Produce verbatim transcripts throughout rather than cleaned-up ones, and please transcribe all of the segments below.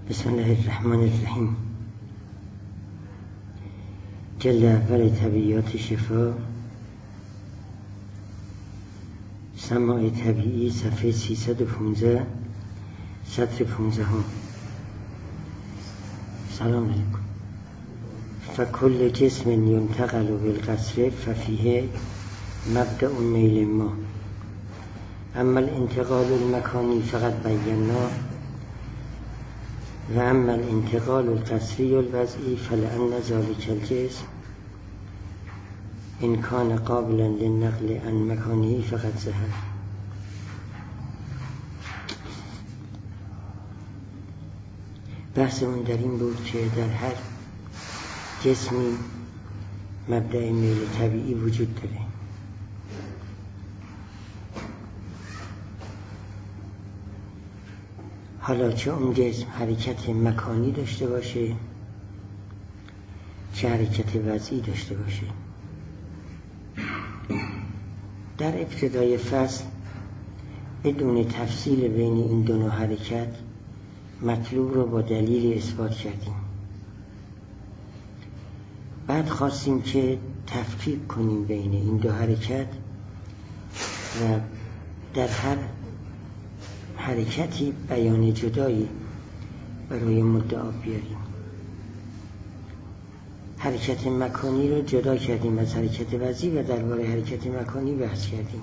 بسم الله الرحمن الرحیم. جلد اول طبیعیات شفا، سماع طبیعی، صفحه سیصد و پانزده، سطر پانزده ها. سلام علیکم. فکل جسم ینتقل بالقصر ففیه مبدأ میل ما، اما الانتقال المکانی فقط بینا و اما الانتقال القصری الوضعی فلأن ذلك الجسم ان کان قابلا للنقل عن مکانه فقط ظهر. بحثمون در این بود که در هر جسمی مبدأ میل طبیعی وجود داره. حالا چه اون جسم حرکت مکانی داشته باشه چه حرکت وضعی داشته باشه. در ابتدای فصل بدون تفصیل بین این دو نوع حرکت مطلوب رو با دلیل اثبات کردیم. بعد خواستیم که تفکیک کنیم بین این دو حرکت و در هر حرکتی بیان جدایی برای مدعا بیاریم. حرکت مکانی رو جدا کردیم از حرکت وضعی و درباره حرکت مکانی بحث کردیم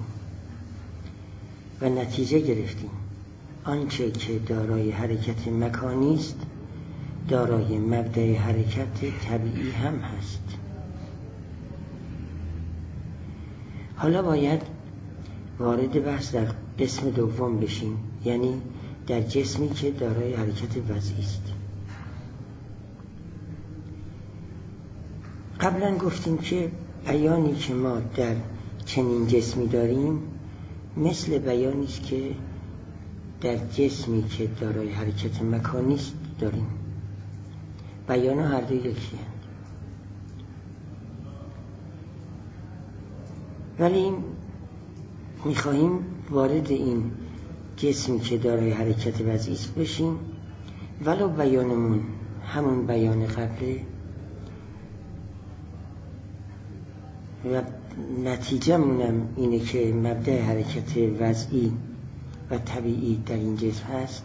و نتیجه گرفتیم آنچه که دارای حرکت مکانی است دارای مبدأ حرکت طبیعی هم هست. حالا باید وارد بحث در قسم دوم بشیم، یعنی در جسمی که دارای حرکت وضعی است. قبلا گفتیم که بیانی که ما در چنین جسمی داریم مثل بیانی است که در جسمی که دارای حرکت مکانی است داریم. بیان ها هر دو یکی هستند، ولی میخواهیم وارد این جسمی که دارای حرکت وضعی است بشیم، ولو بیانمون همون بیان قبله و نتیجه مونم اینه که مبدأ حرکت وضعی و طبیعی در این جسم هست.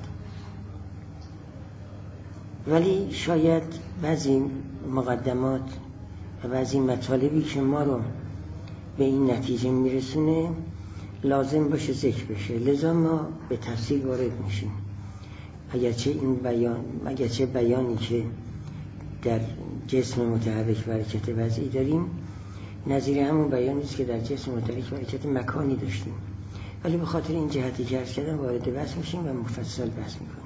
ولی شاید بعضی مقدمات و بعضی مطالبی که ما رو به این نتیجه میرسونه لازم باشه ذکر بشه، لذا ما به تفصیل وارد میشیم. اگرچه این بیان اگرچه بیانی که در جسم متحرک و حرکت وضعی داریم نظیر همون بیانی است که در جسم متحرک و حرکت مکانی داشتیم، ولی به خاطر این جهتی که عرض کردم وارد بحث میشیم و مفصل بحث میکنیم.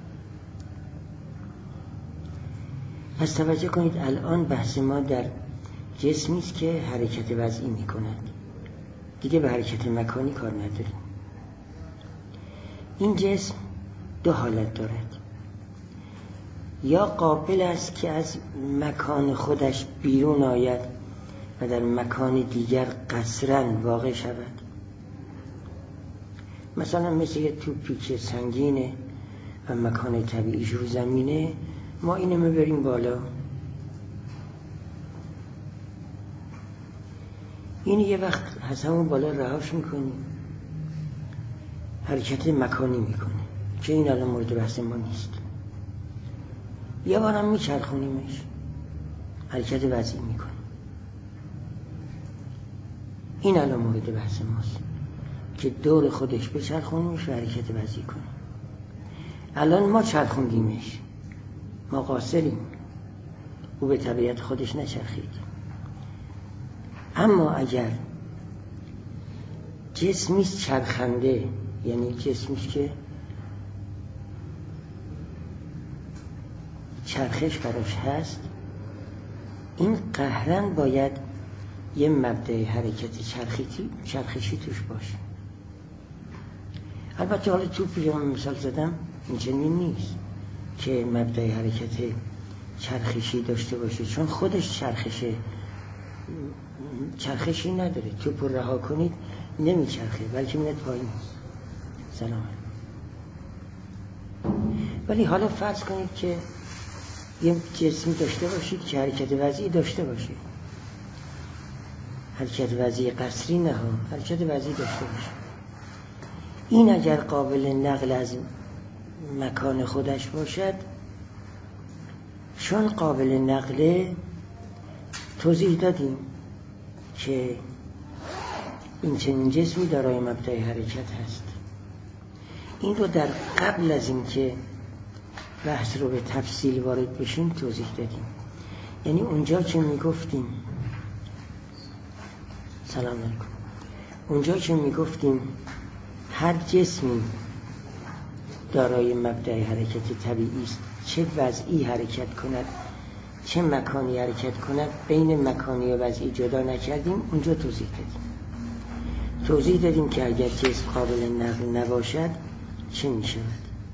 پس توجه کنید، الان بحث ما در جسمی است که حرکت وضعی میکند، دیگه به حرکت مکانی کار نداریم. این جسم دو حالت دارد، یا قابل است که از مکان خودش بیرون آید و در مکان دیگر قصراً واقع شود، مثلا مثل یه توپی که سنگینه و مکان طبیعیش رو زمینه، ما اینو میبریم بالا، این یه وقت از همون بالا رهاش میکنیم، حرکت مکانی میکنه که این الان مورد بحث ما نیست. یه بارم میچرخونیمش، حرکت وضعی میکنه، این الان مورد بحث ماست که دور خودش بچرخونیمش و حرکت وضعی کنه. الان ما چرخوندیمش، ما قاصریم، او به طبیعت خودش نچرخید. اما اگر جسمی چرخنده، یعنی جسمی که چرخش براش هست، این قهرن باید یه مبدأ حرکت چرخشی چرخشی توش باشه. البته حالا توپی که من مثال زدم این چنین نیست که مبدأ حرکت چرخشی داشته باشه، چون خودش چرخشه چرخشی نداره. توپ رو رها کنید نمیچرخه بلکه میاد پایین. سلام. ولی حالا فرض کنید که یه جسمی داشته باشید که حرکت وضعی داشته باشه، حرکت وضعی قصری نه ها، حرکت وضعی داشته باشه. این اگر قابل نقل از مکان خودش باشد، چون قابل نقله توضیح دادیم که این چنین جسمی دارای مبدأ حرکت هست. این رو در قبل از این که بحث رو به تفصیل وارد بشیم توضیح دادیم. یعنی اونجا که میگفتیم سلام علیکم اونجا که میگفتیم هر جسمی دارای مبدأ حرکت طبیعی است، چه وضعی حرکت کند چه مکانی حرکت کند، بین مکانی و وضعی جدا نکردیم. اونجا توضیح دادیم توضیح دادیم که اگر جسم قابل نقل نباشد چه می شود.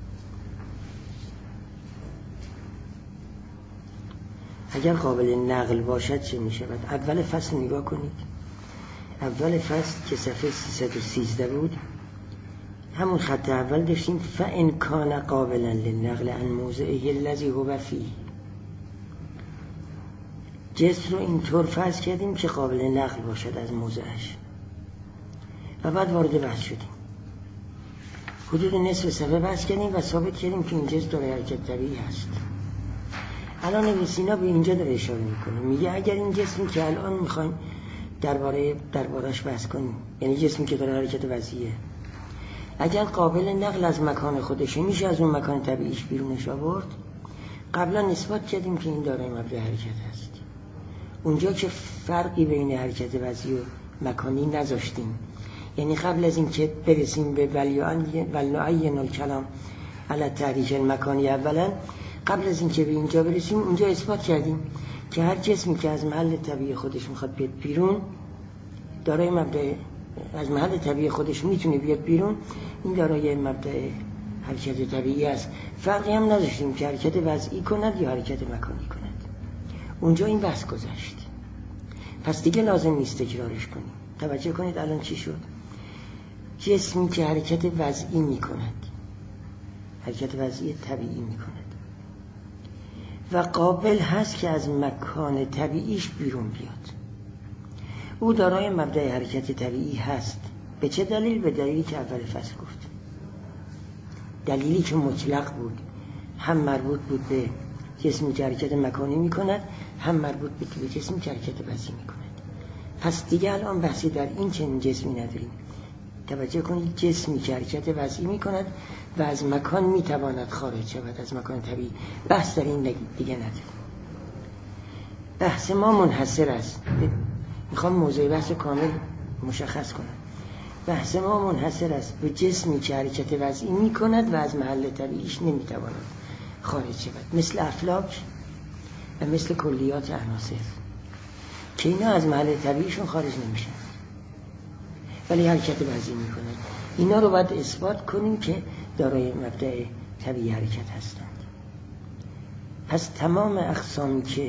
اگر قابل نقل باشد چه می شود؟ اول فصل نگاه کنید. اول فصل که صفحه سیصد و سیزده بود، همون خط اول داشتیم فَإِنْ كَانَ قابلا للنقل عن موضعه الذي هو فيه. جسم رو اینطور فرض کردیم که قابل نقل باشد از موضعش و بعد وارد بحث شدیم. حدود نصف صفحه بحث کردیم و ثابت کردیم که این جسم داره حرکت طبیعی هست. الان ابن سینا به اینجا داره اشاره میکنه، میگه اگر این جسمی که الان میخوایم درباره دربارش بحث کنیم، یعنی جسمی که داره حرکت وضعیه، اگر قابل نقل از مکان خودشه، میشه از اون مکان طبیعیش بیرونش آورد. قبلا اثبات کردیم که این دارای مبدأ حرکت هست. اونجا که فرقی بین حرکت وضعی و مکانی نذاشتیم، یعنی قبل از این که برسیم به ولنعین الکلام علی التحریک المکانی، اولا قبل از این که به اینجا برسیم اونجا اثبات کردیم که هر جسمی که از محل طبیعی خودش میخواد بیاد بیرون، دارای مبدأ از محل طبیعی خودش میتونه بیاد بیرون، این دارای مبدأ حرکت طبیعی است. فرقی هم نذاشتیم که حرکت وضعی کند یا حرکت مکانی کند. اونجا این بحث گذشت، پس دیگه لازم نیست تکرارش کنیم. توجه کنید الان چی شد. جسمی که حرکت وضعی میکند، حرکت وضعی طبیعی میکند و قابل هست که از مکان طبیعیش بیرون بیاد، او دارای مبدأ حرکت طبیعی هست. به چه دلیل؟ به دلیلی که اول فصل گفت، دلیلی که مطلق بود، هم مربوط بود به جسمی که حرکت مکانی میکند، هم مربوط بود به جسمی که حرکت وضعی میکند. پس دیگه الان بحثی در این چنین جسمی نداریم. توجه کنید، جسمی که حرکت وضعی میکند و از مکان میتواند خارج شود، از مکان طبیعی، بحث در این دیگه نداریم. بحث ما منحصر است، میخوام موضوع بحث کامل مشخص کنم. بحث ما منحصر است به جسمی که حرکت وضعی میکند و از محل طبیعیش نمیتواند خارج شود، مثل افلاک و مثل کلیات عناصر که اینا از محل طبیعیشون خارج نمیشن ولی حرکت وضعی میکنند. اینا رو باید اثبات کنیم که دارای مبدأ طبیعی حرکت هستند. پس تمام اقسامی که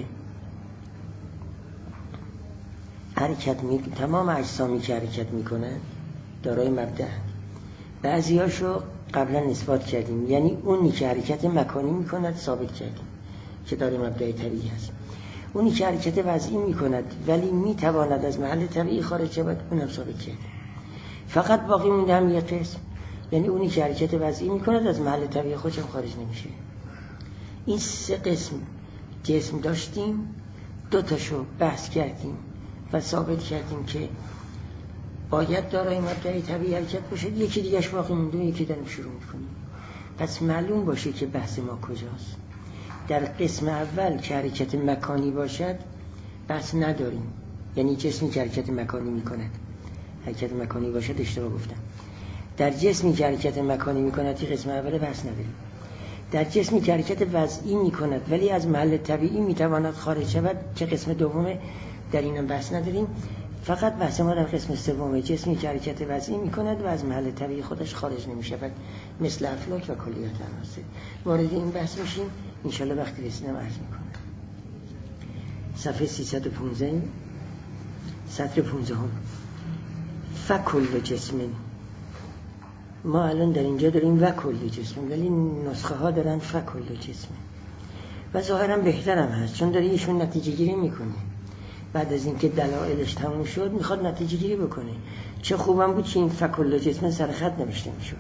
حرکت می تمام اجسامی که حرکت میکنند دارای مبدأ، بعضیاشو قبلا اثبات کردیم، یعنی اونی که حرکت مکانی میکند ثابت کردیم که دارای مبدأ طبیعی هست. اونی که حرکت وضعی میکند ولی میتواند از محل طبیعی خارج شود، اونم ثابت کردیم. فقط باقی مونده هم یه قسم، یعنی اونی که حرکت وضعی میکند از محل طبیعی خودش هم خارج نمیشه. این سه قسم جسم داشتیم، دو تاشو بحث کردیم و ثابت کردیم که باید دارای مبدأ طبیعی حرکت باشه. یکی دیگهش باقی مونده، یکی داریم شروع میکنیم. پس معلوم باشه که بحث ما کجاست. در قسم اول که حرکت مکانی باشد بحث نداریم، یعنی جسمی که حرکت مکانی میکند حرکت مکانی باشد، اشتباه گفتم. در جسمی که حرکت مکانی میکند که قسم اول بحث نداریم. در جسمی که حرکت وضعی میکند ولی از محل طبیعی میتواند خارج شود که قسم دومه، در اینم بحث نداریم. فقط بحث ما در قسم سوم، جسمی که حرکت وضعی میکند و از محل طبیعی خودش خارج نمیشود، مثل افلاک و کلیات عناصر. وارد این بحث میشیم انشالله وقتی رسیدم عرض میکنم. صفحه سیصد و پانزده، سطر پانزده هم. فکل جسم ما الان در اینجا داریم و کل جسم، ولی نسخه ها دارن فکل جسم و ظاهرا بهترم هست، چون داره ایشون نتیجه گیری میکنه. بعد از اینکه دلایلش تموم شد میخواد نتیجه گیری بکنه. چه خوبم بود که این فکل جسم سر خط نوشته میشد.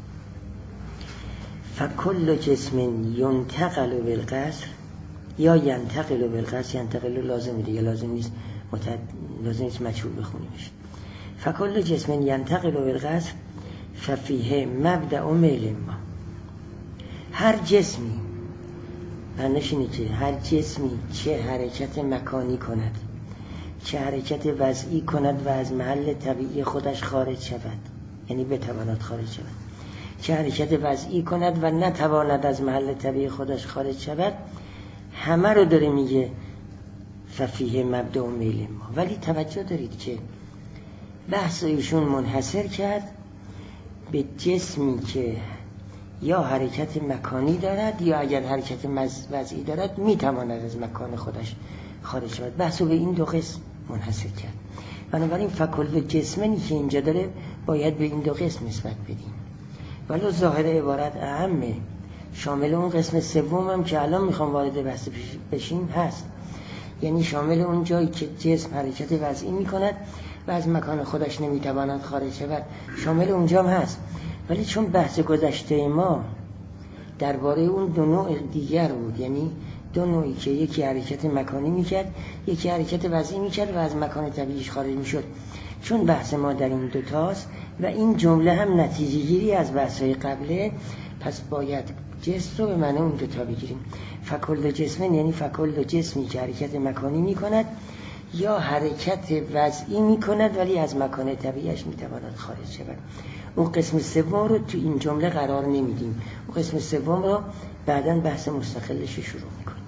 فکل جسم ینتقل بالقصر یا ینتقل بالقصر، ینتقل لازم دیگه لازم نیست متد... لازم نیست مجهول بخونیمش. فکل جسم ینتقل بالقصر ففیه مبدأ میل ما. هر جسمی، معنیش اینه که هر جسمی چه حرکت مکانی کند، چه حرکت وضعی کند و از محل طبیعی خودش خارج شود، یعنی بتواند خارج شود، چه حرکت وضعی کند و نتواند از محل طبیعی خودش خارج شود، همه رو داره میگه ففیه مبدأ میل ما. ولی توجه دارید که بحث ایشون منحصر کرد به جسمی که یا حرکت مکانی دارد یا اگر حرکت وضعی دارد میتواند از مکان خودش خارج شود. بحث به این دو قسم منحصر کرد. بنابراین فکل جسمنی که اینجا داره باید به این دو قسم نسبت بدیم. ولی ظاهر عبارت اهمه، شامل اون قسم سوم هم که الان میخوام وارد بحث بشیم هست، یعنی شامل اون جایی که جسم حرکت وضعی میکند و از مکان خودش نمیتواند خارج شود، شامل اونجا هم هست. ولی چون بحث گذشته ما درباره اون دو نوع دیگر بود، یعنی دو نوعی که یکی حرکت مکانی میکرد یکی حرکت وضعی میکرد و از مکان طبیعیش خارج میشد، چون بحث ما در این دوتاست و این جمله هم نتیجه گیری از بحث‌های قبله، پس باید جسم رو به معنی اون دوتا بگیریم. فکل جسمن یعنی فکل جسمی که حرکت مکانی میکند یا حرکت وضعی میکند ولی از مکان طبیعیش میتواند خارج شود. اون قسم سوم رو تو این جمله قرار نمیدیم، اون قسم سوم رو بعداً بحث مستقلش شروع میکنیم.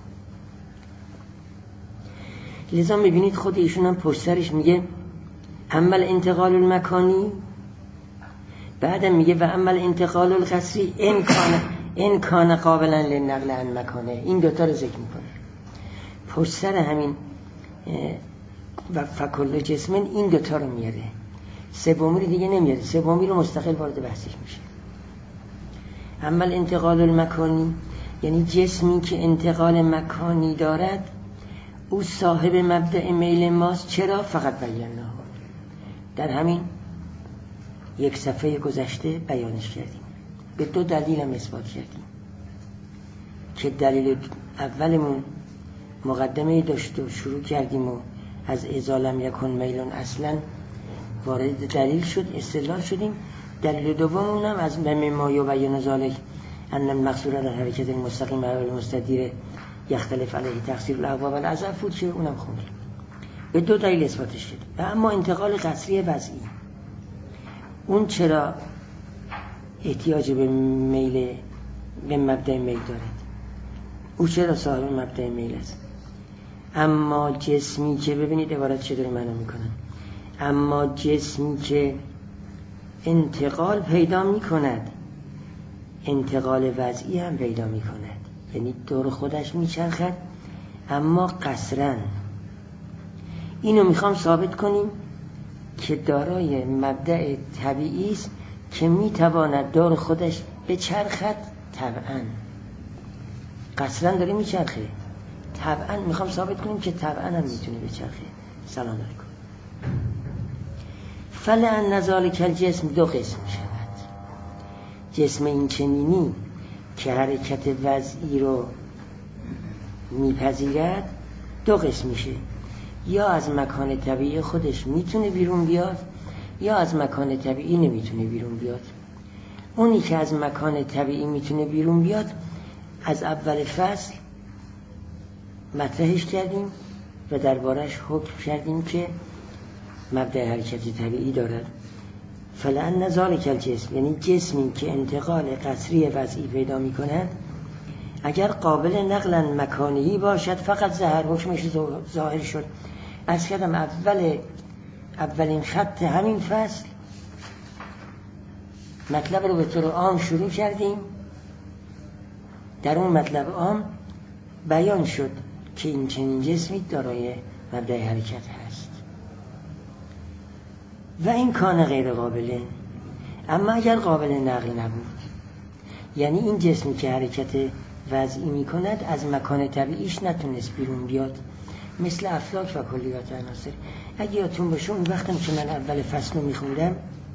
لذا میبینید خود ایشون هم پشت سرش میگه عمل انتقال المکانی، بعدم میگه و عمل انتقال القصری ان کان ان کان قابلا للنقل عن مکانه. این دوتا رو ذکر میکنه پشت سر همین و فکل جسمن، این دوتا رو میاره، سومی رو دیگه نمیاره، سومی رو مستقل وارد بحثش میشه. عمل انتقال المکانی یعنی جسمی که انتقال مکانی دارد او صاحب مبدأ میل ماست. چرا؟ فقط بیانه در همین یک صفحه گذشته بیانش کردیم، به دو دلیل هم اثبات کردیم که دلیل اولمون مقدمه داشت و شروع کردیم و از اذا لم یکن میلون اصلا وارد دلیل شد، استدلال شدیم. دلیل دوممون هم از مما یبین ذلک ان المقصود در حرکت المستقیم و المستدیر یختلف علیه تقصیر الاقوا و الاضعف بود که اونم خوندیم. به دو دلیل اثباتش شد. و اما انتقال قصری وضعی، اون چرا احتیاج به میل به مبدأ میل دارد؟ او چرا صاحب مبدأ میل است؟ اما جسمی که ببینید عبارت چطوری معنا میکنن، اما جسمی که انتقال پیدا میکند انتقال وضعی هم پیدا میکند، یعنی دور خودش میچرخد اما قصرا. اینو میخوام ثابت کنیم که دارای مبدأ طبیعی است که میتواند دور خودش بچرخد طبعا، قصرا داره میچرخه، طبعا میخوام ثابت کنیم که طبعا هم میتونه بچرخه. سلام علیکم. فلان نذالک الجسم دو قسم شود. جسم این چنینی که حرکت وضعی رو میپذیرد دو قسم میشه، یا از مکان طبیعی خودش میتونه بیرون بیاد یا از مکان طبیعی نمیتونه بیرون بیاد. اونی که از مکان طبیعی میتونه بیرون بیاد از اول فصل مطرحش کردیم و دربارش حکم کردیم که مبدأ حرکت طبیعی دارد. فلان ذالک الجسم یعنی جسمی که انتقال قصری وضعی پیدا می کند اگر قابل نقل مکانی باشد فقط ظاهر حکمش ظاهر شد. از کردم اول اولین خط همین فصل مطلب رو به طور عام شروع کردیم، در اون مطلب عام بیان شد که این چنین جسمی دارای مبدأ حرکت هست. و این کان غیر قابله، اما اگر قابل نقل نبود، یعنی این جسمی که حرکت وضعی می کند از مکان طبیعیش نتونست بیرون بیاد، مثل افلاک و کلیات عناصر. اگه یادتون باشه اون وقتم که من اول فصل رو می خوندم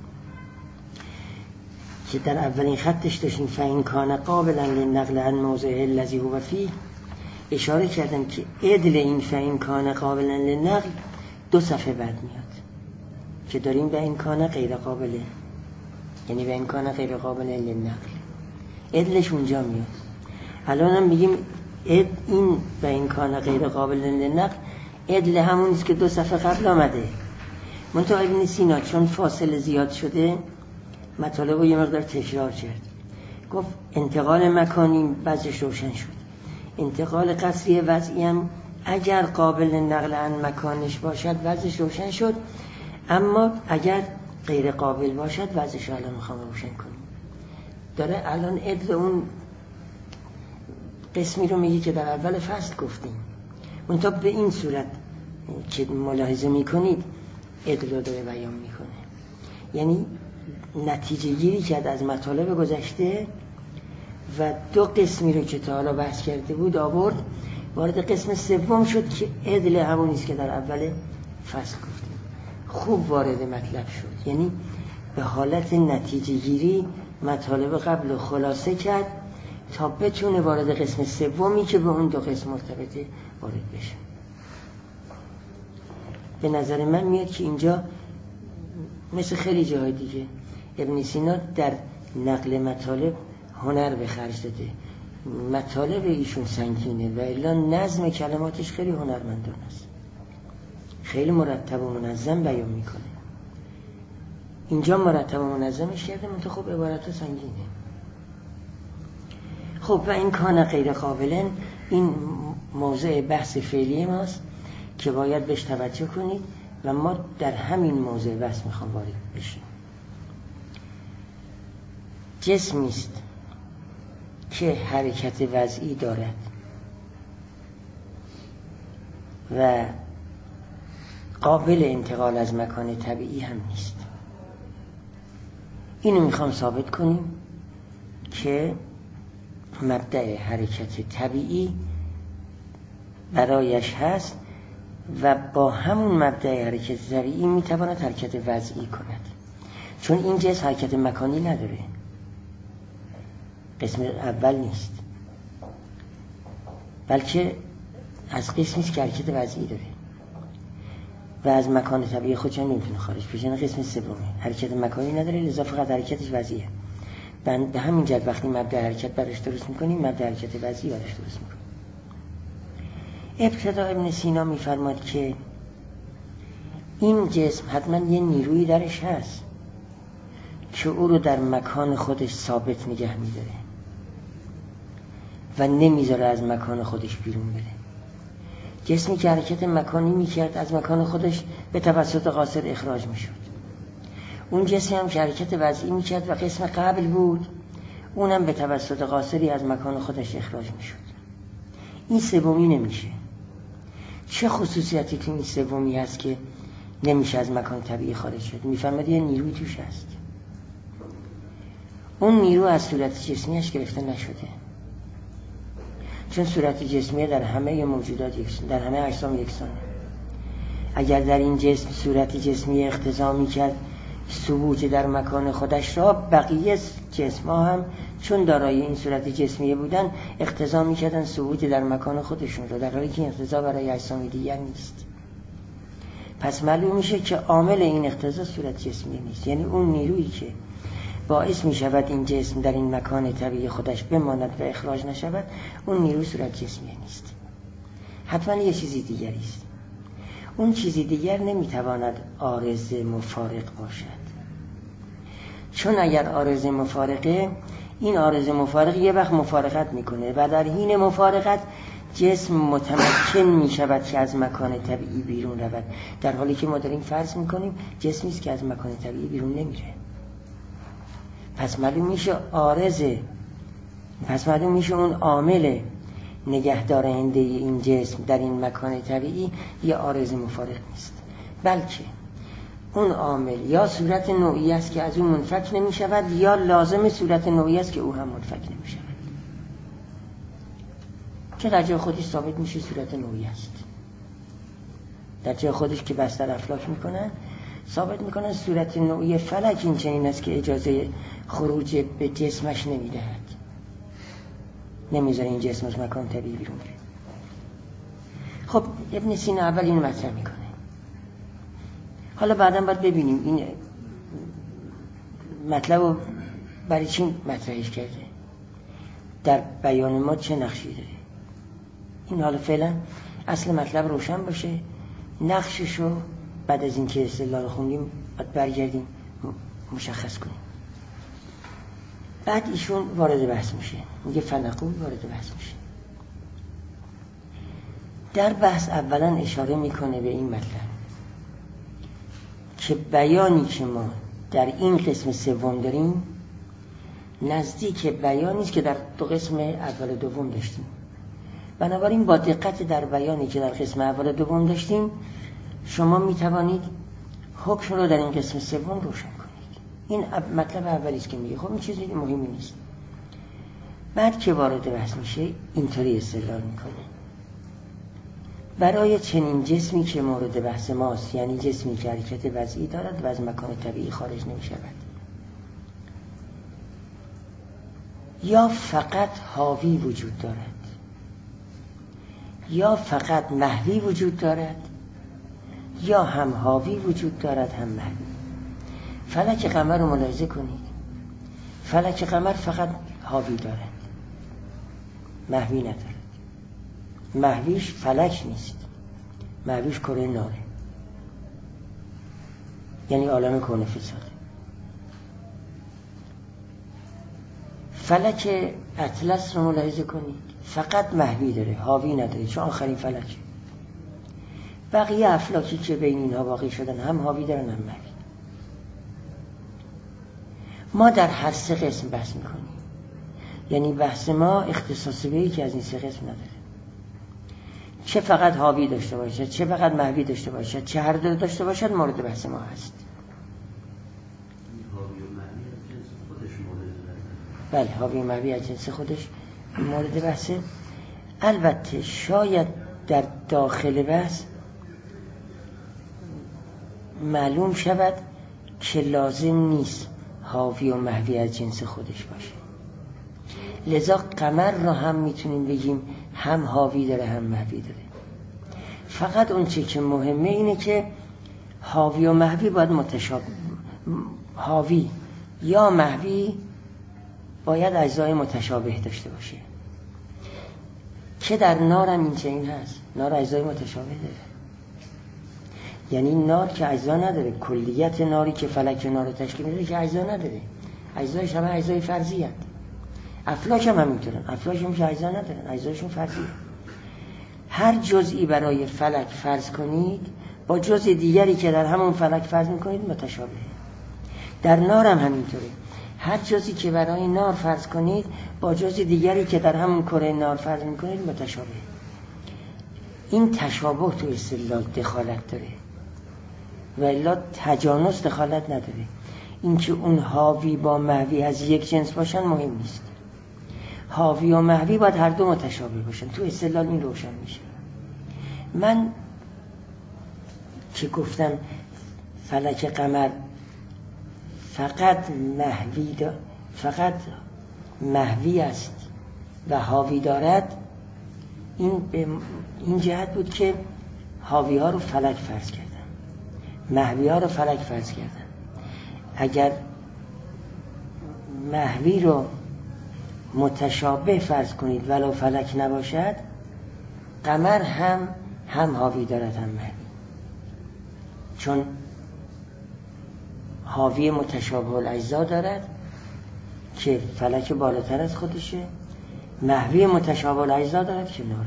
که در اولین خطش داشتیم فإن کان قابلا للنقل عن موضعه الذی هو فیه، اشاره کردم که عدل این فإن کان قابلا للنقل دو صفحه بعد میاد که داریم به این کان غیر قابله، یعنی به این کان غیر قابل للنقل، عدلش اونجا میاد. الان هم میگیم این به این کان غیر قابل للنقل عدل همونیست که دو صفحه قبل آمده. منتها ابن سینا چون فاصله زیاد شده مطالب رو یه مقدار تکرار کرد. گفت انتقال مکانی بعضش روشن شد، انتقال قصری وضعی هم اگر قابل نقل عن مکانش باشد وضعش روشن شد، اما اگر غیر قابل باشد وضعش رو الان میخوام روشن کنیم. داره الان عدل اون قسمی رو میگه که در اول فصل گفتیم، منتها به این صورت که ملاحظه میکنید عدل رو داره بیان میکنه. یعنی نتیجه گیری کرد از مطالب گذشته و دو قسمی رو که تا حالا بحث کرده بود آورد، وارد قسم سوم شد که عدل همونیست که در اول فصل گفتیم. خوب وارد مطلب شد، یعنی به حالت نتیجه گیری مطالب قبل خلاصه کرد تا بتونه وارد قسم سومی که به اون دو قسم مرتبطه وارد بشه. به نظر من میاد که اینجا مثل خیلی جاهای دیگه ابن سینا در نقل مطالب هنر به خرج داده. مطالب ایشون سنگینه و الا نظم کلماتش خیلی هنرمندانه است، خیلی مرتب و منظم بیان میکنه. اینجا مرتب و منظمش کرده، منتها خب عبارت سنگینه. خب و این کان غیر قابلن، این موضوع بحث فعلی ماست که باید بهش توجه کنید و ما در همین موضوع بحث میخوام وارد بشیم. جسمی است که حرکت وضعی دارد و قابل انتقال از مکان طبیعی هم نیست. اینو میخوام ثابت کنیم که مبدأ حرکت طبیعی برایش هست و با همون مبدأ حرکت طبیعی میتواند حرکت وضعی کند، چون این جسم حرکت مکانی نداره، قسم اول نیست، بلکه از قسمی که حرکت وضعی داره و از مکان طبیعی خودش هم نمیتونه خارج بشه. قسم سومه حرکت مکانی نداره، لذا فقط حرکتش وضعیه. به همین جهت وقتی مبدأ حرکت برش درست میکنیم مبدأ حرکت وضعی برش درست میکنیم. ابتدا ابن سینا میفرماد که این جسم حتما یه نیرویی درش هست که او رو در مکان خودش ثابت نگه میداره و نمیذاره از مکان خودش بیرون بره. جسمی که حرکت مکانی میکرد از مکان خودش به توسط قاصر اخراج میشد. اون جسمی هم که حرکت وضعی میکرد و قسم قبل بود، اونم به توسط قاصری از مکان خودش اخراج میشد. این سومی نمیشه. چه خصوصیتی که این سومی هست که نمیشه از مکان طبیعی خارج شد؟ میفهمد یه نیروی توش هست. اون نیرو از صورت جسمیش گرفته نشده، چون صورت جسمی در همه موجودات یکسان، در همه اجسام یکسانه. اگر در این جسم صورت جسمی اقتضا میکرد ثبوت در مکان خودش را، بقیه جسم‌ها هم چون دارای این صورت جسمیه بودن اقتضا میکردن ثبوت در مکان خودشون را، در حالی که اقتضا برای اجسام دیگر نیست. پس معلوم میشه که عامل این اقتضا صورت جسمی نیست، یعنی اون نیرویی که باعث میشود این جسم در این مکان طبیعی خودش بماند و اخراج نشود، اون نیروی صورت جسمی نیست، حتما یه چیزی دیگری است. اون چیزی دیگر نمیتواند عارض مفارق باشد، چون اگر عارض مفارقه، این عارض مفارق یه وقت مفارقت میکنه و در حین مفارقت جسم متمکن میشود که از مکان طبیعی بیرون رود، در حالی که ما داریم فرض میکنیم جسمی است که از مکان طبیعی بیرون نمیره. پس معلوم میشه عارضه، پس معلوم میشه اون عامل نگهدارنده این جسم در این مکان طبیعی یه عارض مفارق نیست، بلکه اون عامل یا صورت نوعی است که از اون منفک نمی شود یا لازم صورت نوعی است که او هم منفک نمی شود، که در جای خودش ثابت میشه صورت نوعی است. در جای خودش که بستر افلاک میکنن ثابت میکنن صورت نوعی فلک این چنین است که اجازه خروج به جسمش نمیدهد، نمیذاره این جسم از مکان طبیعی بیرون بره. خب ابن سینا اول اینو مطرح میکنه. حالا بعدا باید ببینیم این مطلب رو برای چی مطرحش کرده، در بیان ما چه نقشی داره. این حالا فعلا اصل مطلب روشن باشه، نقشش رو بعد از اینکه استدلال رو خوندیم باید برگردیم مشخص کنیم. بعد ایشون وارد بحث میشه، میگه فنقول وارد بحث میشه. در بحث اولا اشاره میکنه به این مطلب که بیانی که ما در این قسم سوم داریم نزدیک بیانی است که در دو قسم اول و دوم داشتیم. بنابراین با دقت در بیانی که در قسم اول و دوم داشتیم شما میتوانید حکم رو در این قسم سوم روشن کنید. این مطلب اولی است که میگه. خب این چیزی مهمی نیست. بعد که وارد بحث میشه اینطوری استدلال میکنه: برای چنین جسمی که مورد بحث ماست، یعنی جسمی که حرکت وضعی دارد و از مکان طبیعی خارج نمی شود، یا فقط حاوی وجود دارد یا فقط محوی وجود دارد یا هم حاوی وجود دارد هم محوی. فلک قمر رو ملاحظه کنید. فلک قمر فقط حاوی دارد، محوی ندارد. محویش فلک نیست، محویش کره ناره، یعنی عالم کون فساده. فلک اطلس رو ملاحظه کنید، فقط محوی داره، حاوی نداره، چون آخرین فلک. بقیه افلاکی که بین اینها واقع شدن هم حاوی دارن هم محوی. ما در هر سه قسم بحث میکنیم، یعنی بحث ما اختصاص به یکی از این سه قسم نداره. چه فقط حاوی داشته باشد، چه فقط محوی داشته باشد، چه هر دو داشته باشد، مورد بحث ما هست. بله، حاوی و محوی از جنس خودش مورد بحثه. البته شاید در داخل بحث معلوم شود که لازم نیست حاوی و محوی از جنس خودش باشه. لذا قمر را هم میتونیم بگیم هم حاوی داره هم محوی داره. فقط اون چی که مهمه اینه که حاوی و محوی باید متشابه، حاوی یا محوی باید اجزای متشابه داشته باشه، که در نار هم این چنین هست. نار اجزای متشابه داره، یعنی نار که اجزا نداره، کلیت ناری که فلک نار تشکیل میده که اجزا نداره، اجزایش همه اجزای فرضی هست. افلاک هم همینطورن، افلاک هم که اجزا ندارن، اجزایشون فرضی هست. هر جزئی برای فلک فرض کنید با جزء دیگری که در همون فلک فرض میکنید متشابه. در نار هم همینطوره، هر جزئی که برای نار فرض کنید با جزء دیگری که در همون کره نار فرض میکنید متشابه. این تشابه تو استدلال دخالت داره و الا تجانس دخالت نداره. اینکه اون حاوی با محوی از یک جنس باشن مهم نیست. حاوی و محوی باید هر دو متشابه باشن. تو استدلال این روشن میشه. من که گفتم فلک قمر فقط محوی دا فقط محوی است و حاوی دارد، این به این جهت بود که حاوی ها رو فلک فرض کردن، محوی ها رو فلک فرض کردن. اگر محوی رو متشابه فرض کنید ولو فلک نباشد، قمر هم هم حاوی دارد هم محوی، چون حاوی متشابه الاجزا دارد که فلک بالاتر از خودشه، محوی متشابه الاجزا دارد که ناره.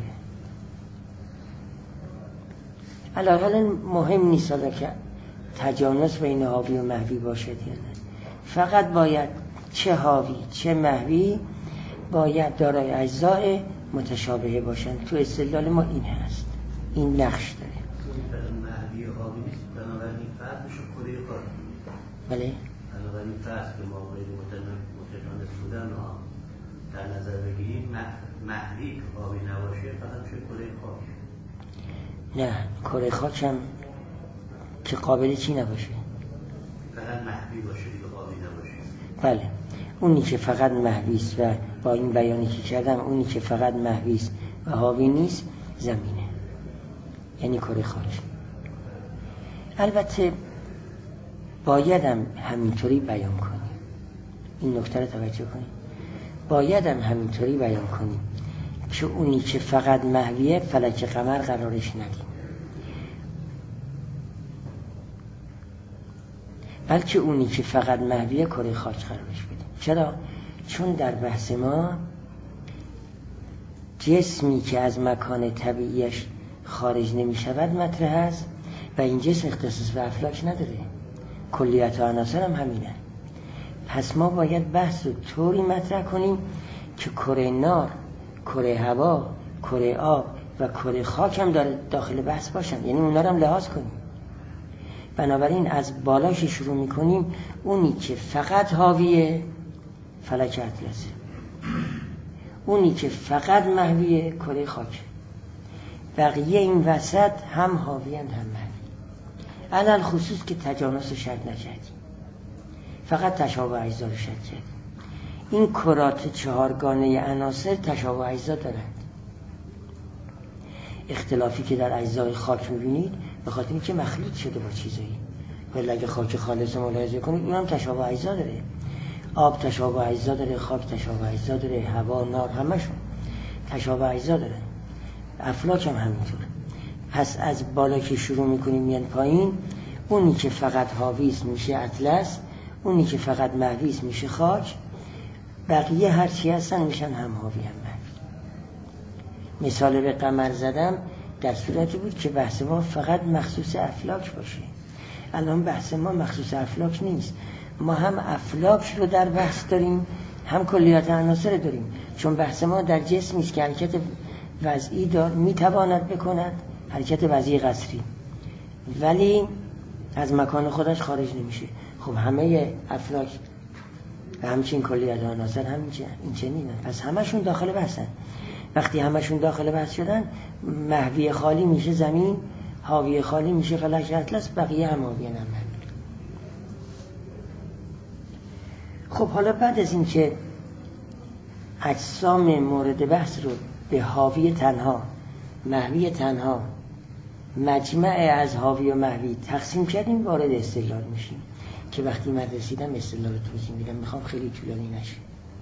علاقل مهم نیست حالا که تجانس بین حاوی و محوی باشد یا نه، فقط باید چه حاوی چه محوی باید دارای اجزای متشابه باشند. تو استدلال ما این هست، این نقش داره. محوی و حاوی نیست، بنابراین فرضش کره بله. بنابراین فرض که ما غیر متجانس بودن رو در نظر بگیریم، محوی آبی نباشه فقط چه کره خاک؟ نه، کره خاک هم که قابل چی نباشه، فقط محوی باشه دیگه آبی نباشه. بله، اونی که فقط محوی است و با این بیانی که کردم اونی که فقط محوی است و آبی نیست زمینه، یعنی کره خاک. البته بایدم همینطوری بیان کنیم، این نکته رو توجه کنیم، بایدم همینطوری بیان کنیم که اونی که فقط محویه فلک قمر قرارش ندیم، بلکه اونی که فقط محویه کره خاک قرارش بدیم. چرا؟ چون در بحث ما جسمی که از مکان طبیعیش خارج نمی شود مطرح است و این جسم اختصاص به افلاک نداره، کلیت و عناصر هم همینه. پس ما باید بحث رو طوری مطرح کنیم که کره نار، کره هوا، کره آب و کره خاک هم داخل بحث باشن، یعنی اونا رو هم لحاظ کنیم. بنابراین از بالاش شروع میکنیم، اونی که فقط حاویه فلک اطلسه، اونی که فقط محویه کره خاک، بقیه این وسط هم حاویند هم محوی، علل خصوص که تجانس شرط نکردیم، فقط تشابه اجزا رو شرط کردیم. این کرات چهارگانه عناصر تشابه اجزا دارند. اختلافی که در اجزای خاک میبینید به خاطر اینکه مخلوط شده با چیزایی، ولی اگه خاک خالص ملاحظه کنید اون هم تشابه اجزا داره، آب تشابه اجزا داره، خاک تشابه اجزا داره، هوا، نار، همشون تشابه اجزا داره، افلاک هم همینطور. پس از بالا که شروع میکنیم میان پایین، اونی که فقط حاویست میشه اطلس، اونی که فقط محویست میشه خاک، بقیه هرچی هستن میشن هم حاوی هم محوی. مثال به قمر زدم در صورتی بود که بحث ما فقط مخصوص افلاک باشه. الان بحث ما مخصوص افلاک نیست، ما هم افلاک رو در بحث داریم هم کلیات عناصر داریم، چون بحث ما در جسمی است که حرکت وضعی دار میتواند بکند، حرکت وضعی قصری، ولی از مکان خودش خارج نمیشه. خب همه افلاک و همچین کلیات عناصر هم این چنینه، پس همشون داخل بحثن. وقتی همشون داخل بحث شدن، محوی خالی میشه زمین، حاوی خالی میشه فلک اطلس، بقیه هم حاوی هم محوی. خب حالا بعد از این که اجسام مورد بحث رو به حاوی تنها، محوی تنها، مجمع از حاوی و محوی تقسیم کردیم، وارد استدلال میشیم که وقتی من رسیدم استدلال رو توضیح میدم، میخوام خیلی طولانی نشه.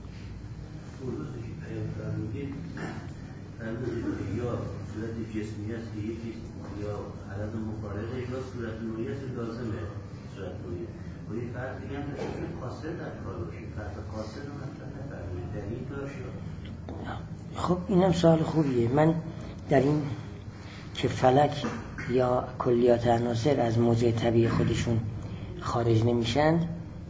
یا صورت جسمی است که یکی یا عدد مفارقه یا صورت نوعی است لازمه صورت نوعی و این فرق دیگه هم نشون قاصر در کار باشه، فرق قاصر رو مثلا نفرمید دلیل داشت. خب اینم سوال خوبیه. من در این که فلک یا کلیات عناصر از موضع طبیعی خودشون خارج نمیشند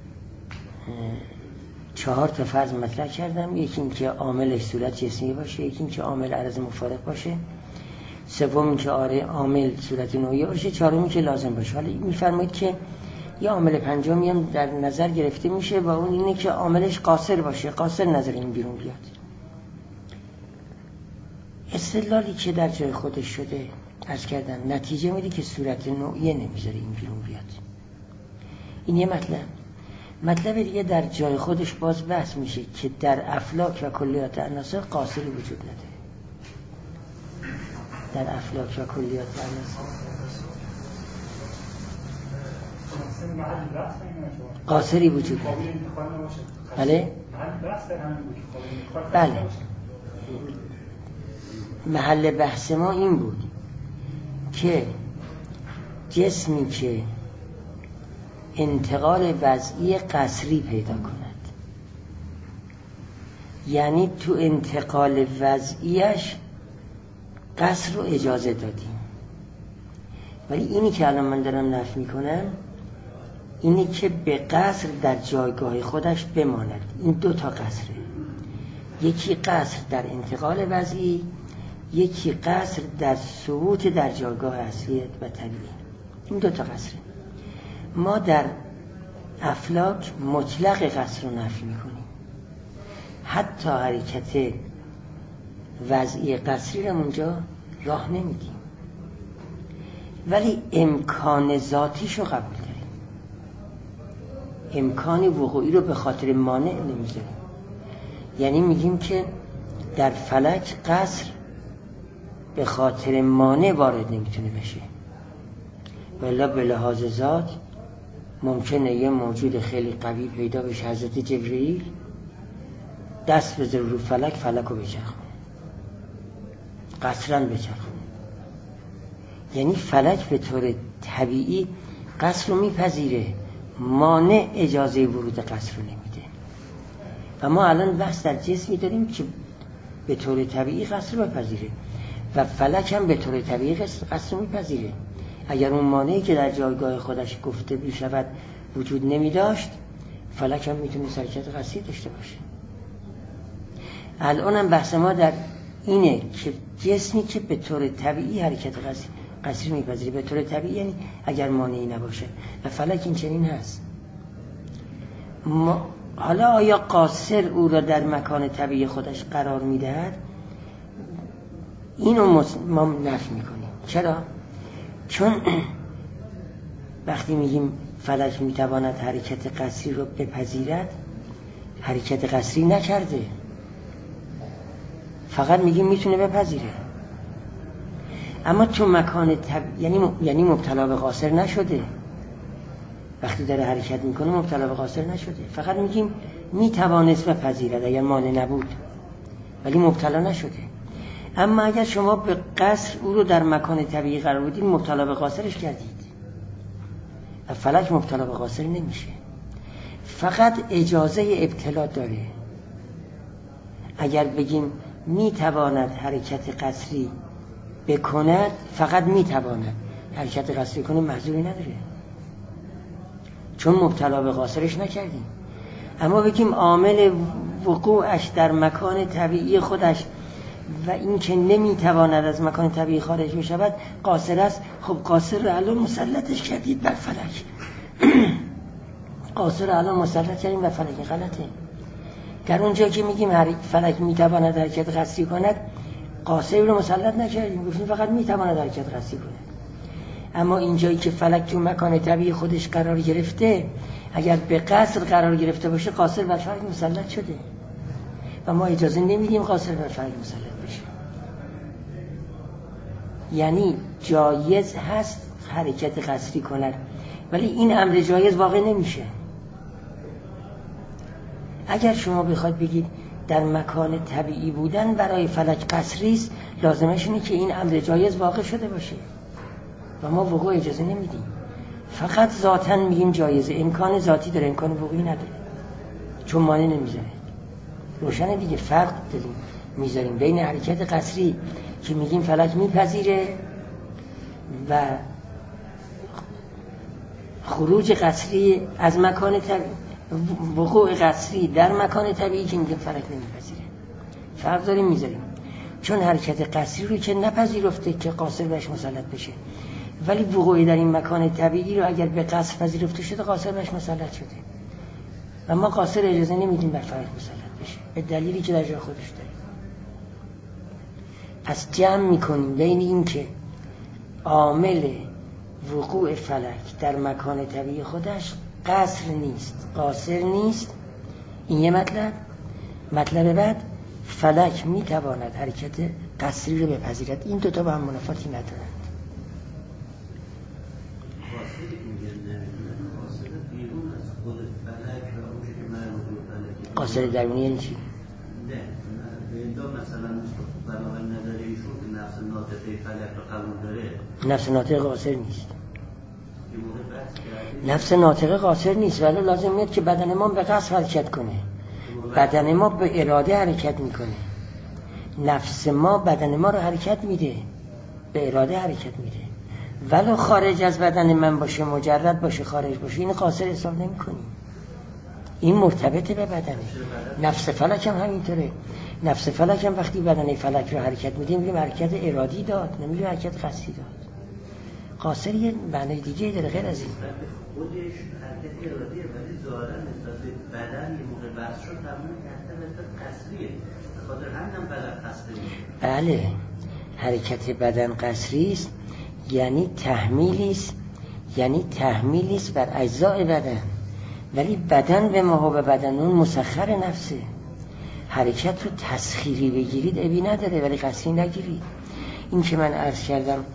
چهار تا فرض مطرح کردم. یکی این که عاملش صورت جسمی باشه، یکی این که عامل عرض مفارق باشه، سوم این که آره عامل صورت نوعی باشه، چهارم این که لازم باشه. حالا میفرمایید که یه عامل پنجمی هم در نظر گرفته میشه و اون اینه که عاملش قاصر باشه، قاصر نظر این بیرون بیاد. استدلالی که در جای خودش شده عرض کردم، نتیجه میده که صورت نوعی نمیذاره این بیرون بیاد. این یه مطلب. مطلب دیگه در جای خودش باز بحث میشه که در افلاک و کلیات عناصر قاصری وجود نداره. در افلاک و کلیات عناصر قاصری وجود نداره. بله؟ بله. محل بحث ما این بود که جسمی که انتقال وضعی قصری پیدا کند، یعنی تو انتقال وضعیش قصر رو اجازه دادیم، ولی اینی که الان من دارم نفی میکنم اینی که به قصر در جایگاه خودش بماند. این دو تا قصره، یکی قصر در انتقال وضعی، یکی قصر در ثبوت در جایگاه اصلی و طبیعی. این دو تا قصره. ما در افلاک مطلق قصر رو نفی میکنیم، حتی حرکت وضعی قصری رو اونجا راه نمیدیم، ولی امکان ذاتیش رو قبول داریم، امکان وقوعی رو به خاطر مانع نمیذاریم. یعنی میگیم که در فلک قصر به خاطر مانع وارد نمیتونه بشه، ولی به لحاظ ذات ممکنه یه موجود خیلی قوی پیدا بشه، حضرت جبرئیل دست بذاره رو فلک، فلک رو بچرخونه، قصرا بچرخونه. یعنی فلک به طور طبیعی قصر رو میپذیره، مانع اجازه ورود قصر رو نمیده. و ما الان بحث در جسمی داریم که به طور طبیعی قصر رو بپذیره و فلک هم به طور طبیعی قصر رو میپذیره. اگر اون مانعی که در جایگاه خودش گفته میشود وجود نمی داشت، فلک هم میتونه حرکت قصری داشته باشه. الان هم بحث ما در اینه که جسمی که به طور طبیعی حرکت قصری قصری میپذیره، به طور طبیعی یعنی اگر مانعی نباشه، و فلک این چنین هست. ما حالا آیا قاصر او را در مکان طبیعی خودش قرار میدهد؟ اینو ما نفی میکنیم. چرا؟ چون وقتی میگیم فلک میتواند حرکت قصری رو بپذیرد، حرکت قصری نکرده، فقط میگیم میتونه بپذیره. اما تو مکان طب... یعنی یعنی مبتلا به قاصر نشده. وقتی داره حرکت میکنه مبتلا به قاصر نشده، فقط میگیم میتوانست بپذیرد اگر مانع نبود، ولی مبتلا نشده. اما اگر شما به قصر او رو در مکان طبیعی قرار بدید، مبتلا به قاصرش کردید و فلک مبتلا به قاصر نمیشه، فقط اجازه ابتلا داره. اگر بگیم میتواند حرکت قصری بکند، فقط میتواند حرکت قصری کنه، محذوری نداره، چون مبتلا به قاصرش نکردیم. اما بگیم عامل وقوعش در مکان طبیعی خودش و این که نمیتواند از مکان طبیعی خارج بشود قاصر است، خب قاصر رو الان مسلطش کردید بر فلک. قاصر رو الان مسلط کردیم بر فلک، غلطه. در اونجا که میگیم فلک میتواند حرکت قصری کند، قاصر رو مسلط نکردیم، گفتیم فقط میتواند حرکت قصری کند. اما اینجایی که فلک تو مکان طبیعی خودش قرار گرفته، اگر به قصر قرار گرفته باشه قاصر بر فلک مسلط شده و ما اجازه نمیدیم قاصر بر فلک مسلط بشه. یعنی جایز هست حرکت قصری کند، ولی این امر جایز واقع نمیشه. اگر شما بخواد بگید در مکان طبیعی بودن برای فلک قصری است، لازمش اینه که این امر جایز واقع شده باشه و ما وقوع اجازه نمیدیم، فقط ذاتاً میگیم جایزه، امکان ذاتی داره، امکان وقوعی نداره، چون مانع نمیذاره. روشنه دیگه. فرق داریم میذاریم بین حرکت قصری که میگیم فلک میپذیره و خروج قصری از مکان طبیعی، وقوع قصری در مکان طبیعی که میگیم فلک نمیپذیره. فرق داریم میذاریم، چون حرکت قصری رو که نپذیرفته که قاصر بهش مسلط بشه، ولی وقوعی در این مکان طبیعی رو اگر به قصر پذیرفته شده قاصر بهش مسلط شده و ما قاصر اجازه نمیدیم بر فلک مسلط بشه، به دلیلی که در جای خودش داریم. پس جمع میکنیم بین این که عامل وقوع فلک در مکان طبیعی خودش قصر نیست، قاصر نیست، این یه مطلب. مطلب بعد، فلک میتواند حرکت قصری رو بپذیرد. این دوتا با هم منافاتی ندارند. قاصر درونی یعنی چی؟ نه اینجا مثلا بنابر نظر ایشون که نفس ناطقه فلک رو قبول داره، نفس ناطقه قاصر نیست. نفس ناطقه قاصر نیست، ولی لازم میاد که بدن ما به قصد حرکت کنه. بدن ما به اراده حرکت میکنه. نفس ما بدن ما رو حرکت میده، به اراده حرکت میده. ولو خارج از بدن من باشه، مجرد باشه، خارج باشه، این قاصر حساب نمیکنیم. این مرتبطه به بدنه. نفس فلک هم همینطوره. نفس فلک هم وقتی بدن فلک رو حرکت میده، میگیم حرکت ارادی داد، نمیگیم حرکت قصدی داد. قاصر یه معنی دیگه داره غیر از این. خودش حرکت ارادیه ولی ظاهرا نسبت به بدن یه موقع بحث شد تمام کرده نسبت قصریه، به خاطر همینم بدن قصری میشه. بله، حرکت بدن قصری است، یعنی تحمیلی است، یعنی تحمیلی است بر اجزای بدن، ولی بدن به ما و به بدنون مسخر نفسه. حرکت رو تسخیری بگیرید ابی نداره، ولی قصری نگیرید. این که من عرض کردم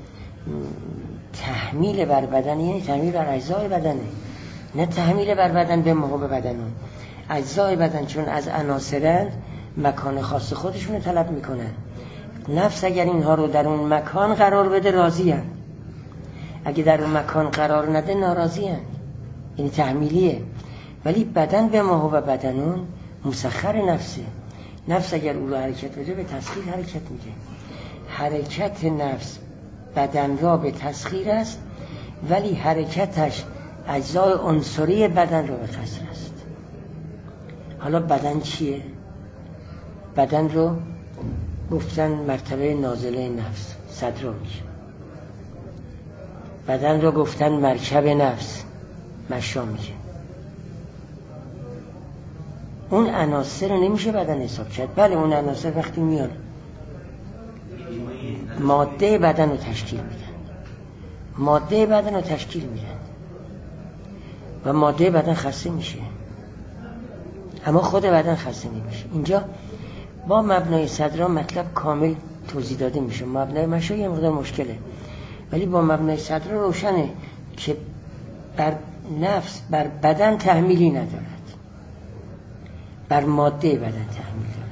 تحمیل بر بدن یعنی تحمیل بر اجزای بدنه، نه تحمیل بر بدن به ما و به بدنون. اجزای بدن چون از عناصرن مکان خاص خودشون رو طلب میکنن. نفس اگر اینها رو در اون مکان قرار بده راضی هن. اگه در اون مکان قرار نده ناراضی هن. یعنی تحمیلیه. ولی بدن به ما و بدنون مسخر نفسه. نفس اگر او رو حرکت بده به تسخیر حرکت میده. حرکت نفس بدن را به تسخیر است، ولی حرکتش اجزای عنصری بدن را به قصر است. حالا بدن چیه؟ بدن رو گفتن مرتبه نازله نفس صدراک، بدن رو گفتن مرکب نفس مشا میگه. اون عناصر رو نمیشه بدن حساب کرد. بله اون عناصر وقتی میان ماده بدن رو تشکیل میدن، ماده بدن رو تشکیل میدن و ماده بدن خسته میشه، اما خود بدن خسته نمیشه. اینجا با مبنای صدرا مطلب کامل توضیح داده میشه. مبنای مشا یه مقدار مشکله، ولی با مبنای صدرا روشنه که بر نفس بر بدن تحمیلی ندارد، بر ماده بدن تحمیل دارد.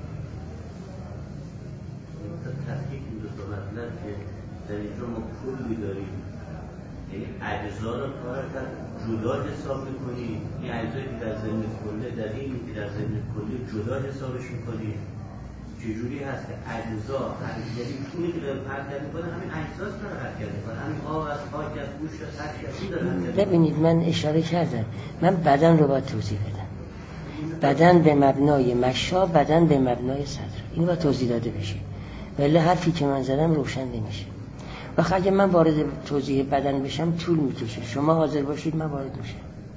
تحقیق این دو تا مطلب که در اینجا ما کلی داریم، یعنی اجزا رو کار جدا حساب میکنیم. این اجزایی که در ضمن کله در این که در ضمن کلی جدا حسابش میکنیم. چجوری هست که اجزا حرکتی اونی که داره حرکت میکنه همین اجزاست داره حرکت میکنه، همین آب از خاک از گوشت از هر چیزی داره حرکت میکنه. ببینید من اشاره کردم، من بدن رو باید توضیح بدم. بدن به مبنای مشا، بدن به مبنای صدر، این باید توضیح داده بشه، ولی حرفی که من زدم روشن نمیشه. وقتی اگه من وارد توضیح بدن بشم طول میکشه. شما حاضر باشید من وارد میشم.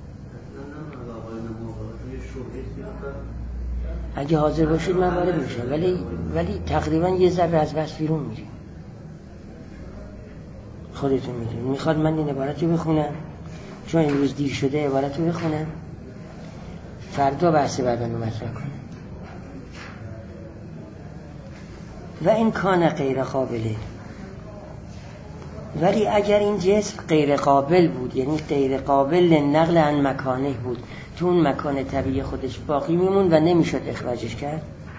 اگه حاضر باشید من وارد میشم، ولی ولی تقریبا یه ذره از بس بیرون میریم. خودتون میدونید. میخواد من این عبارت رو بخونم چون امروز دیر شده، عبارت رو بخونم فردا بحث بدن رو مطرح کنم. و این کان غیر قابله، ولی اگر این جسم غیر قابل بود، یعنی غیر قابل نقل عن مکانه بود، تو اون مکان طبیعی خودش باقی میمون و نمیشد اخراجش کرد،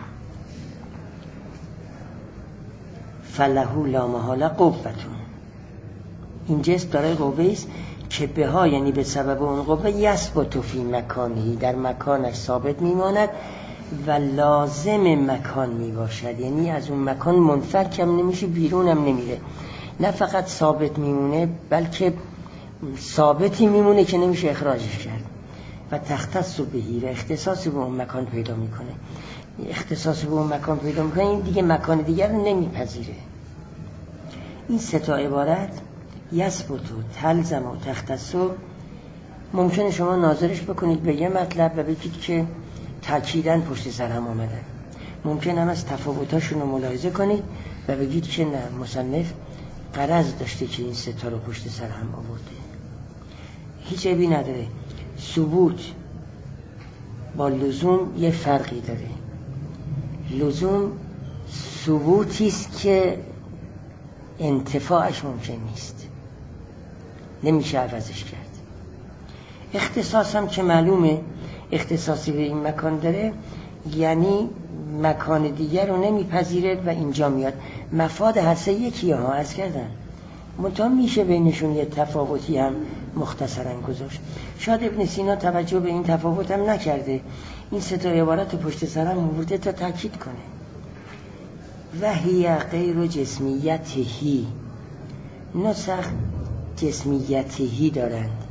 فلهو لا محاله قوتون، این جسم داره قوه است که به ها یعنی به سبب اون قوه یثبت فی مکانهی، در مکانش ثابت میماند و لازم مکان میباشد، یعنی از اون مکان منفکم نمیشه، بیرونم نمیره. نه فقط ثابت میمونه بلکه ثابتی میمونه که نمیشه اخراجش کرد. و تختص بهی، اختصاص به اون مکان پیدا میکنه. اختصاص به اون مکان پیدا میکنه، این دیگه مکان دیگر رو نمیپذیره. این سه تا عبارت یثبت و تلزم و تختص ممکنه شما ناظرش بکنید به یه مطلب و بگید که تأکیداً پشت سر هم آمدن. ممکن هم از تفاوتاشون رو ملاحظه کنید و بگید که نه، مصنف غرض داشته که این سه تا رو پشت سر هم آورده. هیچ عیبی نداره. ثبوت با لزوم یه فرقی داره. لزوم ثبوتی است که انتفاعش ممکن نیست، نمیشه عوضش کرد. اختصاص هم که معلومه اختصاصی به این مکان داره، یعنی مکان دیگر رو نمیپذیره و اینجا میاد. مفاد هر سه یکیه ها، عرض کردن، منتها میشه بینشون یه تفاوتی هم مختصرا گذاشت. شاید ابن سینا توجه به این تفاوت هم نکرده، این سه تا عبارت پشت سر هم آورده تا تاکید کنه. و هی غیر جسمیتهی، نسخ جسمیتهی دارند،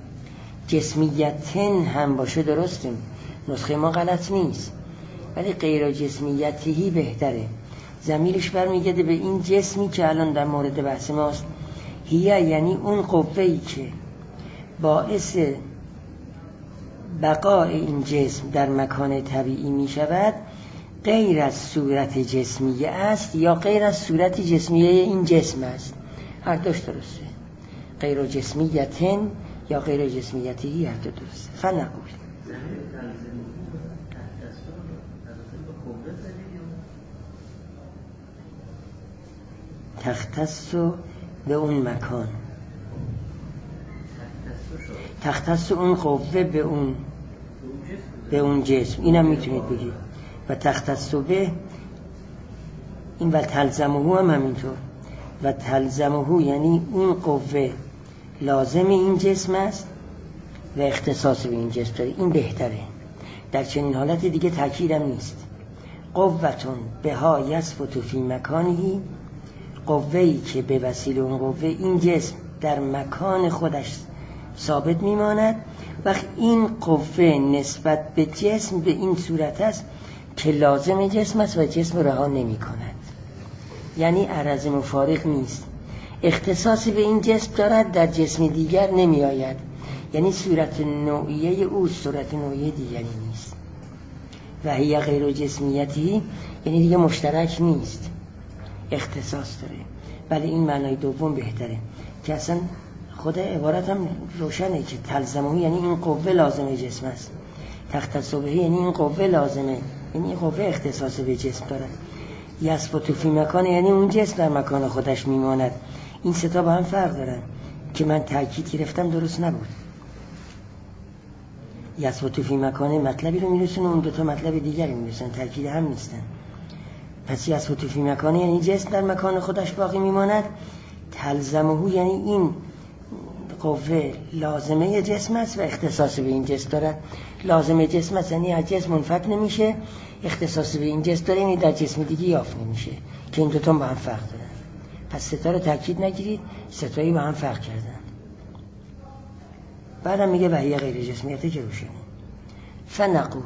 جسمیتن هم باشه درسته، نسخه ما غلط نیست، ولی غیر جسمیتهی بهتره. ضمیرش برمیگرده به این جسمی که الان در مورد بحث ماست. هیه یعنی اون قوه‌ای که باعث بقای این جسم در مکان طبیعی می شود غیر از صورت جسمیه است یا غیر از صورت جسمیه این جسم است. هر دوش درسته، غیر جسمیتن یا غیر جسمیتی هر دو درسته. فنقول تختص به اون مکان، تختص اون قوه به اون به اون جسم، اینم میتونید بگید. و تختص به این و تلزمه هم همینطور. و تلزمه یعنی اون قوه لازم این جسم است و اختصاص به این جسم داره. این بهتره. در چنین حالت دیگه تأکیدم نیست. قوتون بها یثبت فی مکانه، قوه‌ای که به وسیله اون قوه این جسم در مکان خودش ثابت میماند. وقت این قوه نسبت به جسم به این صورت است که لازم جسم است و جسم رها نمی کند، یعنی عرض مفارق نیست، اختصاص به این جسم دارد، در جسم دیگر نمی آید، یعنی صورت نوعیه او صورت نوعیه دیگری نیست. و هی غیر جسمیتی یعنی دیگه مشترک نیست، اختصاص داره. ولی این معنای دوم بهتره که اصلا خود عبارت هم روشنه که تلزمه یعنی این قوه لازم جسم است، تختص به یعنی این قوه لازمه، یعنی این قوه اختصاص به جسم داره. یثبت فی مکان یعنی اون جسم در مکان خودش میماند. این سه تا با هم فرق دارن که من تاکید گرفتم درست نبود. یثبت فی مکان مطلبی رو میرسونه، اون دو تا مطلب دیگری میرسن، تاکید هم نیستن. پس یثبت فی مکان یعنی جسم در مکان خودش باقی میماند. تلزمه یعنی این قوه لازمه جسم است و اختصاص به این جسم دارد. لازمه جسم است یعنی از جسم منفک نمیشه، اختصاص به این جسم داره یعنی در جسم دیگه یافت نمیشه، که این دوتا با هم فرق دارن. پس ستا رو تاکید نگیرید، ستایی با هم فرق کردن. بعدم میگه وحی غیر جسمیته که روشنه. فنقول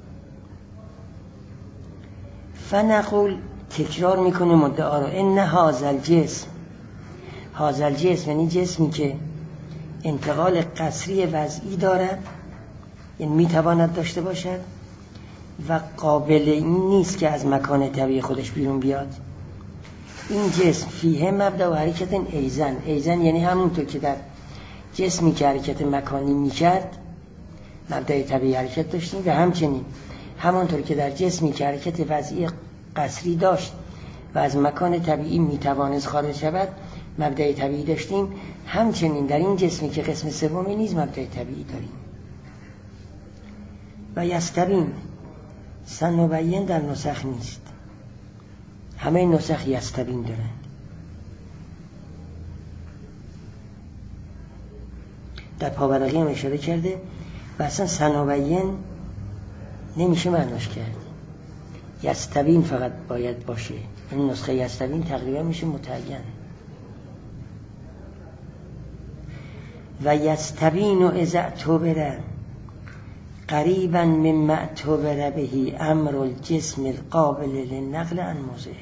فنقول تکرار میکنه مدعا رو. ان هذا الجسم، هذا الجسم یعنی جسمی که انتقال قصری وضعی دارد، یعنی میتواند داشته باشد و قابل این نیست که از مکان طبیعی خودش بیرون بیاد. این جسم فیه مبدأ و حرکت ایزن، ایزن یعنی همونطور که در جسمی که حرکت مکانی میکرد مبدأ طبیعی حرکت داشتیم و همچنین همونطور که در جسمی که حرکت وضعی قصری داشت و از مکان طبیعی میتوانست خارج شود مبدأ طبیعی داشتیم، همچنین در این جسمی که قسم سومی نیز مبدأ طبیعی داریم. و یستبین سنبین در نسخ نیست، همه نسخ یستبین دارن. در پاورقی هم اشاره کرده و اصلا سنبین نمیشه معناش کرد، یستبین فقط باید باشه. این نسخه یستبین تقریبا میشه متعین. و یستبین و اذا اعتبر قریبا مما اعتبر به امر الجسم القابل للنقل عن موضعه.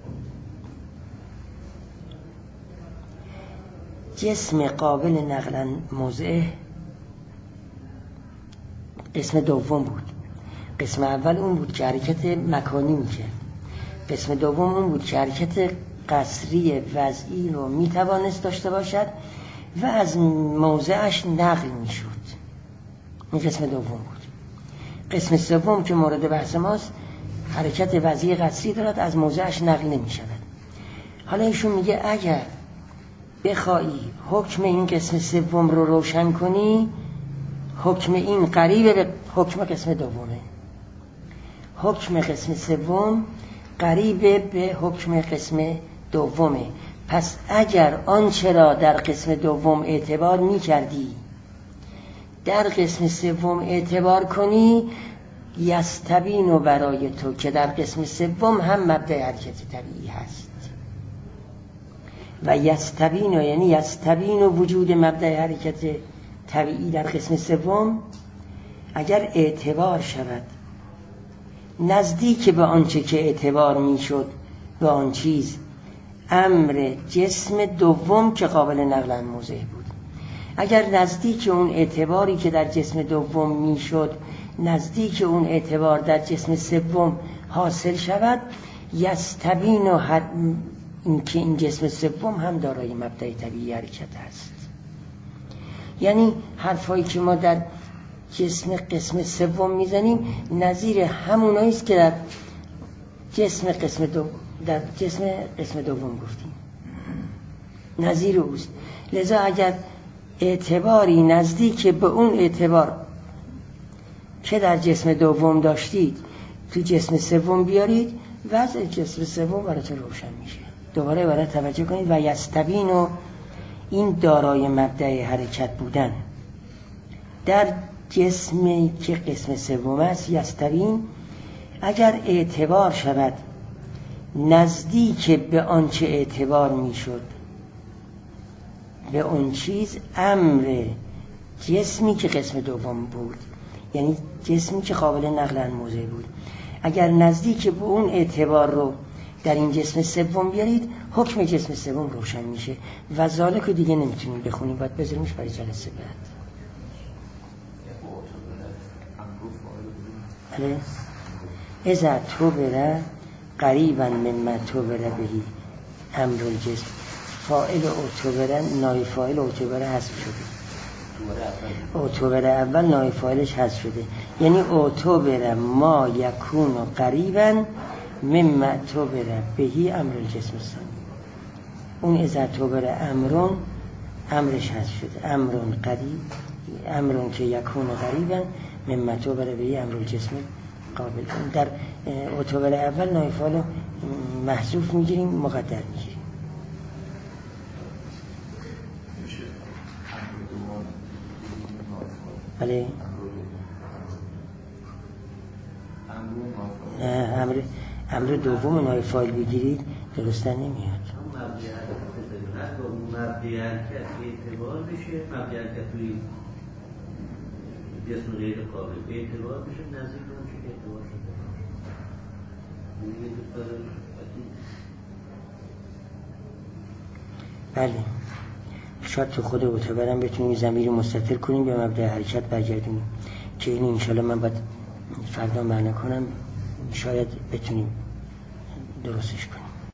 جسم قابل نقل عن موضعه قسم دوم بود. قسم اول اون بود که حرکت مکانی میکرد، قسم دوم اون بود که حرکت قصری وضعی رو میتوانست داشته باشد و از موضعش نقل میشد. این قسم دوم بود. قسم سوم که مورد بحث ماست حرکت وضعی قصری دارد، از موضعش نقل نمیشود. حالا ایشون میگه اگر بخوایی حکم این قسم سوم رو روشن کنی، حکم این قریب به حکم قسم دومه. حکم قسم سوم قریب به حکم قسم دومه. پس اگر آنچه را در قسم دوم اعتبار می کردی در قسم سوم اعتبار کنی، یستبین و برای تو که در قسم سوم هم مبدأ حرکت طبیعی هست. و یستبین یعنی یستبین و وجود مبدأ حرکت طبیعی در قسم سوم اگر اعتبار شود نزدیک به آنچه که اعتبار می شد و آن چیز امر جسم دوم که قابل نقل موضع بود. اگر نزدیک اون اعتباری که در جسم دوم میشد نزدیک اون اعتبار در جسم سوم حاصل شود، یستبین و این که این جسم سوم هم دارای مبدأ طبیعی حرکت است. یعنی حرفایی که ما در جسم قسم سوم میزنیم نظیر همونایی است که در جسم قسم دو در جسم قسم دوم گفتیم، نظیر اوست. لذا اگر اعتباری نزدیک به اون اعتبار که در جسم دوم داشتید تو جسم سوم بیارید، وضع جسم سوم براتون روشن میشه. دوباره برای توجه کنید و یستبین و این دارای مبدأ حرکت بودن در جسمی که قسم سوم است. یستبین اگر اعتبار شود نزدیک به آنچه اعتبار میشد به اون چیز، امر جسمی که قسم دوم بود، یعنی جسمی که قابل نقل موضع بود، اگر نزدیک به اون اعتبار رو در این جسم سوم بیارید، حکم جسم سوم روشن میشه و ذالک رو دیگه نمیتونیم بخونیم، باید بذاریمش برای جلسه بعد. بله. اذا توبره قریبا مما توبره بهی امر الجسم، فاعل اوتوبره نای فاعل اوتوبره حذف شده. اوتوبره اول نای فاعلش حذف شده، یعنی اوتوبره ما یکون قریبا مما توبره بهی امر الجسم الثانی. اون اذا توبره امرون امرش حذف شده، امرون قریب امرون که یکون قریبا مما توبره بهی امر الجسم قابل. در اوتوبره اول نای فاعل محذوف میگیریم، مقدر میگیریم. بله. امر امر دوم نای فاعل بگیرید درست نمیاد. مبدأ حرکت اعتبار بشه، مبدأ حرکت توی جسم غیر قابل به اعتبار بشه نزدیک اون چه اعتبار شده. بله. شاید تو خود اوتوبرم بتونیم ضمیر مستتر کنیم به مبدأ حرکت برگردونیم که این انشالله من باید فردا معنی کنم، شاید بتونیم درستش کنیم.